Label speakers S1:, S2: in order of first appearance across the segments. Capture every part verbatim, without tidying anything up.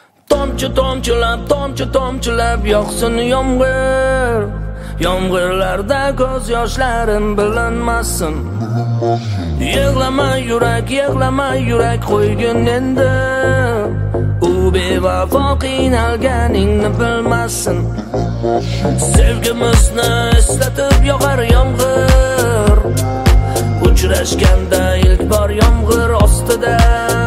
S1: Tomchi tomchilab, tomchi tomchilab yoqsin yomg'ir. Yomg'irlarda ko'z yoshlarim bilinmasin. Yig'lama yurak, yig'lama yurak qo'ygin endi. U bevafo qiynalganingni bilmasin. Sevgimizni eslatib yog'ar yomg'ir. Uchrashganda ilk bor yomg'ir ostida.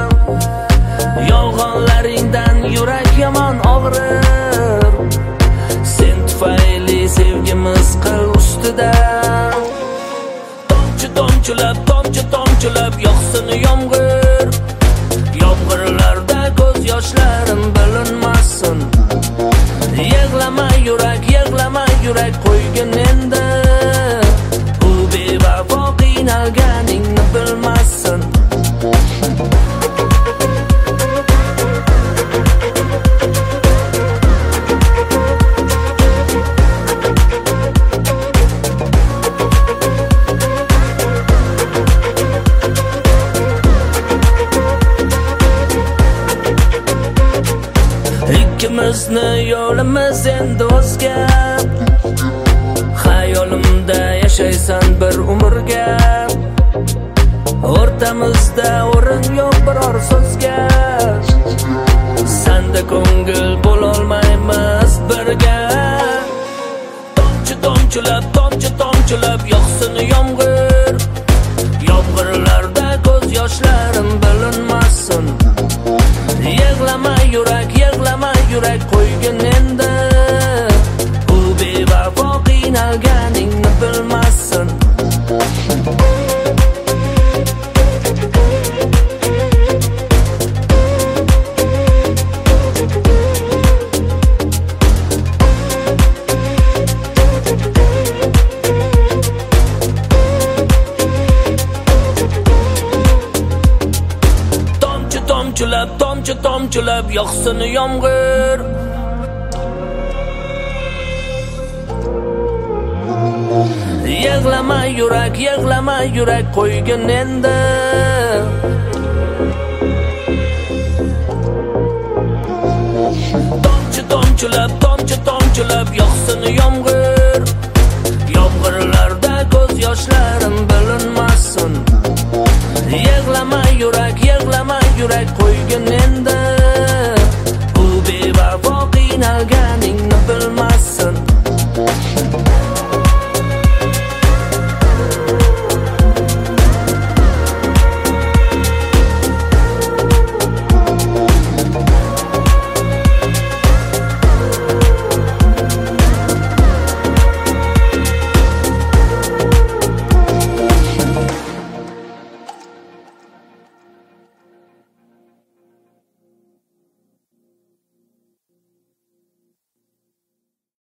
S1: Yolg'onlaringdan yurak yomon og'rir. Sen tufayli sevgimiz qil ustida. Tomchi tomchilab, tomchi tomchilab yoqsin yomg'ir. Yomg'irlarda ko'z yoshlarim bilinmasin. Yig'lama yurak, yig'lama yurak qo'ygin endi. U bevafo qiynalganingni bilmasin. Ikkimizni yo'limiz endi o'zga. Xayolimda yashaysan bir umrga. O'rtamizda o'rin yo'q biror so'zga. Senda ko'ngil bo'lolmaymiz birga. Tomchi tomchilab, tomchi tomchilab yoqsin yomg'ir. Yomg'irlarda ko'z yoshlarim bilinmasin. Yig'lama yurak, yig'lama yurak qo'ygin endi. U bevafo qiynalganingni bilmasin. Tomchilab, tomchi tomchilab yoqsin yomg'ir. Yig'lama yurak, yig'lama yurak qo'ygin endi. Tomchi tomchilab, tomchi tomchilab yoqsin yomg'ir. Yomg'irlarda ko'z yoshlarim bilinmasin. Yig'lama yurak, yig'lama yurak qo'ygin